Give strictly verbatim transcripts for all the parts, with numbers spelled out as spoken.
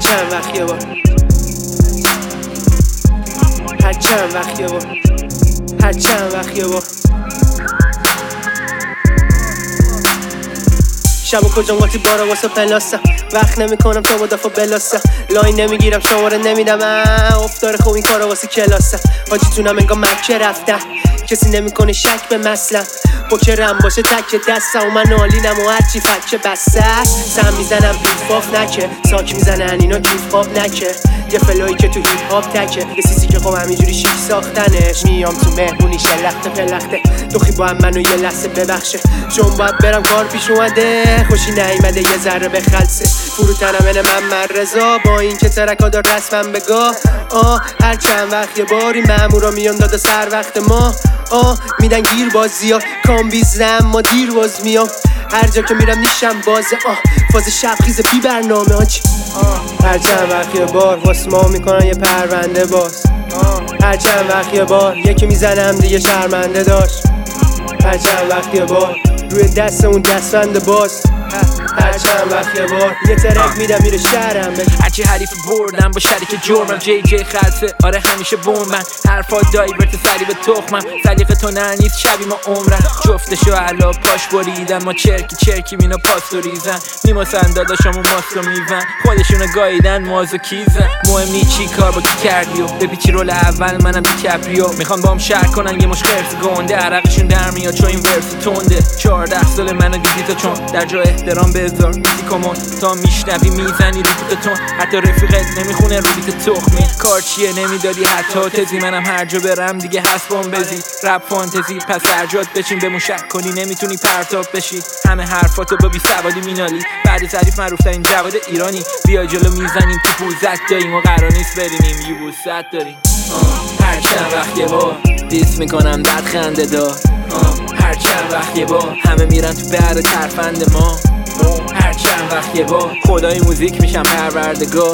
چند وقت یه بار، هر چند وقت یه بار، هر چند وقت یه بار. شب و کجا قاطی بارا واسه پلاستم، وقت نمی کنم تا با دفعه بلاستم، لاین نمیگیرم شماره نمیدم، افتاره خوب این کارا واسه کلاستم. حاجی تونم انگاه مکه رفتم، کسی نمیکنه شک به مثلم، پوکرم باشه تک دستم و من آلینم و هرچی فکه بسته سم میزنم بیفاف نکه، ساک میزنن اینا کیف پاپ نکه، یه فلایی که تو هیپ هاپ تکه، یه سیسی که خب همینجوری شیک ساختنش. میام تو مهمونی شلخته پلخته، دوخی با هم منو یه لحظه ببخشه، چون باید برم کار پیش اومده، خوشی نیمده یه ذره به خلصه، فروتنم اینه من مرزا با این که ترکا دار رسمم بگاه. آه هر چند وقت یه باری مامورا میان داده سر وقت ما، آه میدن گیر بازی ها کام بیزم ما دیر باز میام، هر جا که میرم نیشم بازه، آه فاز شب خیزه بی برنامه هاچ. هر چند وقت یه بار واسه ما میکنن یه پرونده باز، هر چند وقت یه بار یکی میزنم دیگه شرمنده داشت، هر چند وقت یه بار روی دست اون دستبند باز، هر چند وقت یه بار یه ترک میدم میره شهرم. هرچی حریف بردم با شریک جرمم، جی جی خلصه آره همیشه بومن، حرفات دایورت سری به تخمم، سلیقه تو نه نیست شبی ما عمرم، جفتشو علا پاش بریدن، ما چرکی چرکی مینو پاستو ریزن، میماسن داداشامون ماستو میزن، خودشونو گاییدن مازو کیزن، مهم نی چی کار با کی کردیو، بپیچی رول اول منم دیکپریو، میخوان بام شهر کنن یه مش خرس گنده، عرقشون در میاد چون این ورس تنده، چهارده سال منو دیدی تو چون در جا احترام بذار میسی کمون، تا میشنوی میزنی ریپوتتون، حتی رفیقت نمیخونه رویت تخمی، کار چیه نمیدادی حتی تزی، منم هر جا برم دیگه هست بام بزی، رپ فانتزی پس درجات بچین به موشک کنی نمیتونی پرتاب بشی، همه حرفاتو با بی سوادی مینالی، بعد ظریف معروف ترین جواد ایرانی، بیا جلو میزنیم تو پوزت داریم و قرار نیست برینیم یبوست داریم. هر چند وقت یه بار دیس میکنم دد خنده دار، هر چند وقت یه بار همه میرن تو بر ترفند ما، هر چند وقت یه بار خدای موزیک میشم پروردگار،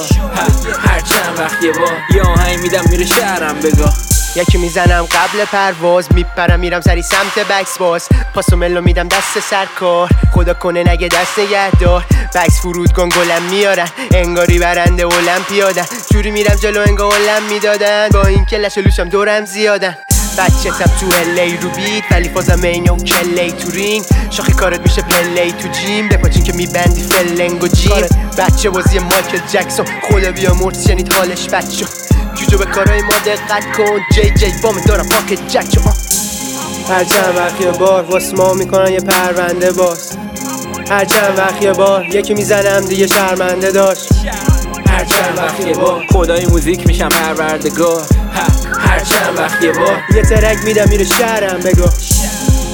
هر چند وقت یه بار یه آهنگ میدم میره شهرم بگاه، یکی میزنم قبل پرواز، میپرم میرم سری سمت بکس باز، پاسو ملو میدم دست سرکار، خدا کنه نگه دست نگهدار، بکس فرودگان گلم میارن انگاری برنده المپیادن، جوری میرم جلو انگار علم میدادن، با این که لش لوشم دورم زیادن، بچه تب تو الی رو بیت ولی فازم اینه و کلی تو رینگ، شاخی کارت میشه پلی تو جیم، بپاچین که میبندی فلنگ و جیم، بچه بازی مایکل جکسون خدا بیا مرد شنید حالش بد شد، جوجو به کارای ما دقت کن، جی جی بام دارم پاکت جک. هر چند وقت یه بار واسه ما میکنن یه پرونده باز، هر چند وقت یه بار یکی میزنم دیگه شرمنده داشت، هر چند وقت یه بار خدای موزیک میشم پروردگار، هر چند وقت یه بار یه ترک میدم میره شهرم بگو.